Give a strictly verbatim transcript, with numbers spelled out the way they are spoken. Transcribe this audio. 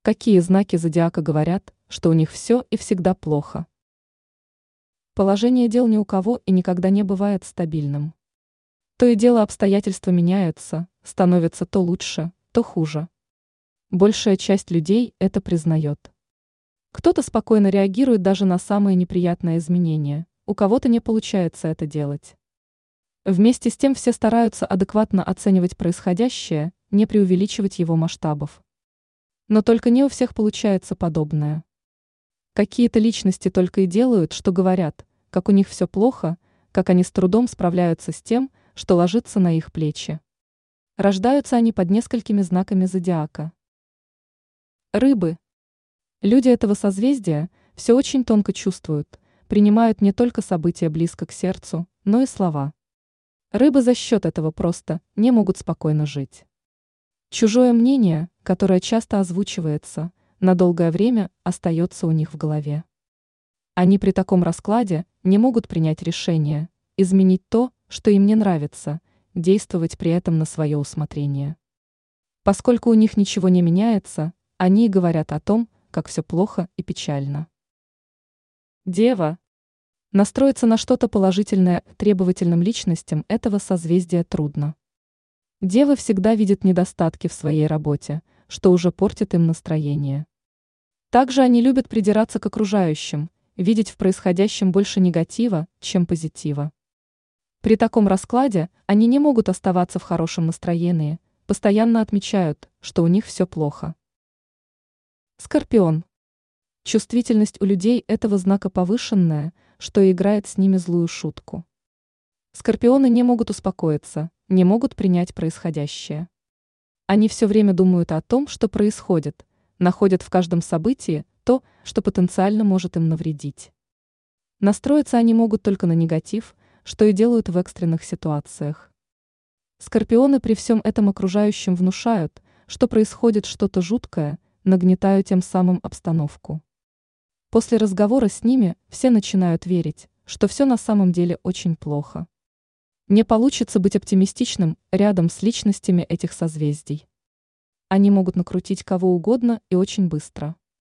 Какие знаки зодиака говорят, что у них все и всегда плохо? Положение дел ни у кого и никогда не бывает стабильным. То и дело обстоятельства меняются, становятся то лучше, то хуже. Большая часть людей это признает. Кто-то спокойно реагирует даже на самые неприятные изменения, у кого-то не получается это делать. Вместе с тем все стараются адекватно оценивать происходящее, не преувеличивать его масштабов. Но только не у всех получается подобное. Какие-то личности только и делают, что говорят, как у них все плохо, как они с трудом справляются с тем, что ложится на их плечи. Рождаются они под несколькими знаками зодиака. Рыбы. Люди этого созвездия все очень тонко чувствуют, принимают не только события близко к сердцу, но и слова. Рыбы за счет этого просто не могут спокойно жить. Чужое мнение, которое часто озвучивается, на долгое время остается у них в голове. Они при таком раскладе не могут принять решение, изменить то, что им не нравится, действовать при этом на свое усмотрение. Поскольку у них ничего не меняется, они и говорят о том, как все плохо и печально. Дева. Настроиться на что-то положительное требовательным личностям этого созвездия трудно. Девы всегда видят недостатки в своей работе, что уже портит им настроение. Также они любят придираться к окружающим, видеть в происходящем больше негатива, чем позитива. При таком раскладе они не могут оставаться в хорошем настроении, постоянно отмечают, что у них все плохо. Скорпион. Чувствительность у людей этого знака повышенная, что играет с ними злую шутку. Скорпионы не могут успокоиться, не могут принять происходящее. Они все время думают о том, что происходит, находят в каждом событии то, что потенциально может им навредить. Настроиться они могут только на негатив, что и делают в экстренных ситуациях. Скорпионы при всем этом окружающим внушают, что происходит что-то жуткое, нагнетая тем самым обстановку. После разговора с ними все начинают верить, что все на самом деле очень плохо. Не получится быть оптимистичным рядом с личностями этих созвездий. Они могут накрутить кого угодно и очень быстро.